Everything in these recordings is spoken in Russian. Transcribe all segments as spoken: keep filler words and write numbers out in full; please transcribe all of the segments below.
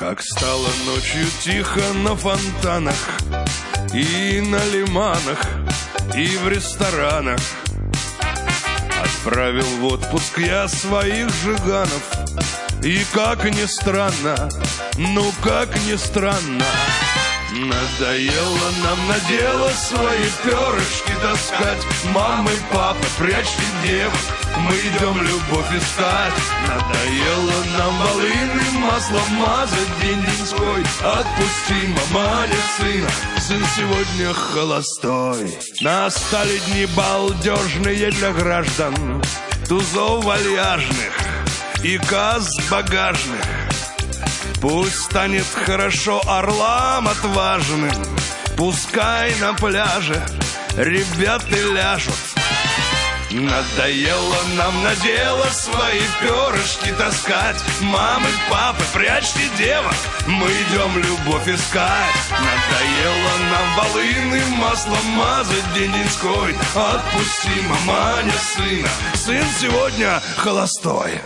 Как стало ночью тихо на фонтанах и на лиманах, и в ресторанах. Отправил в отпуск я своих жиганов. И как ни странно, ну как ни странно, надоело нам на дело свои перышки таскать. Мамы, папы, прячьте девок, мы идем любовь искать. Надоело нам волыны маслом мазать день-деньской. Отпусти, мама, не сына, сын сегодня холостой. Настали дни балдежные для граждан, тузов вальяжных и каз багажных. Пусть станет хорошо орлам отважным, пускай на пляже ребята ляжут. Надоело нам на дело свои перышки таскать. Мамы, папы, прячьте девок, мы идем любовь искать. Надоело нам волыны маслом мазать день-деньской. Отпусти, мама, не сына, сын сегодня холостой.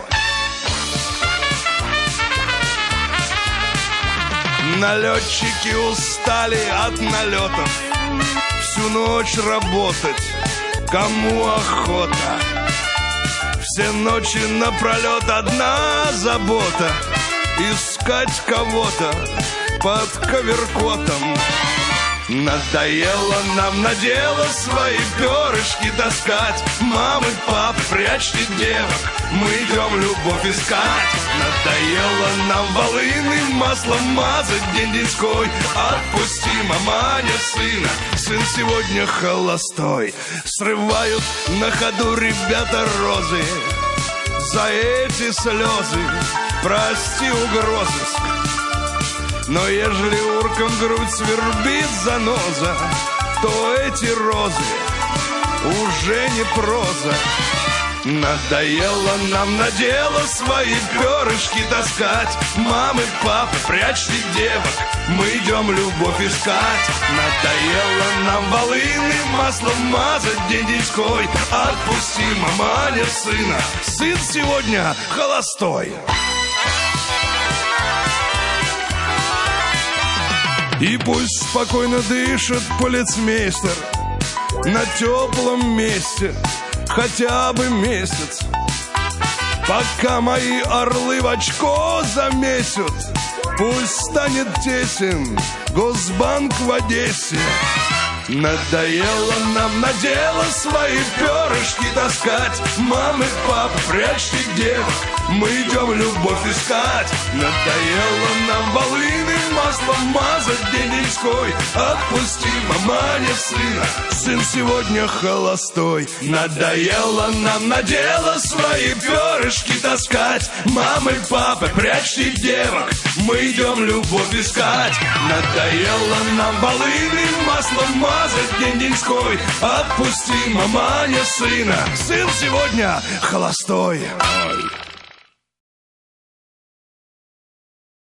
Налетчики устали от налетов, всю ночь работать, кому охота. Все ночи напролет одна забота — искать кого-то под коверкотом. Надоело нам на дело свои перышки таскать. Мамы, папы, прячьте девок, мы идем любовь искать. Надоело нам волыны маслом мазать день-деньской. Отпусти, мама, не сына, сын сегодня холостой. Срывают на ходу ребята розы, за эти слезы прости угрозыск. Но ежели уркам грудь свербит заноза, то эти розы уже не проза. Надоело нам на дело свои перышки таскать. Мамы, папы, прячьте девок, мы идем любовь искать. Надоело нам волыны маслом мазать день-деньской. Отпусти, мама, не сына, сын сегодня холостой. И пусть спокойно дышит полицмейстер на теплом месте хотя бы месяц, пока мои орлы в очко замесят. Пусть станет тесен Госбанк в Одессе. Надоело нам на дело свои перышки таскать. Мамы, папы, прячьте девок, мы идем любовь искать. Надоело нам волыны маслом мазать день-деньской. Отпусти, мама, не сына, сын сегодня холостой. Надоело нам на дело свои перышки таскать. Мамы, папы, прячьте девок, мы идем любовь искать. Надоело нам волыны маслом мазать день-деньской. Отпусти, мама, не сына, сын сегодня холостой. Ой.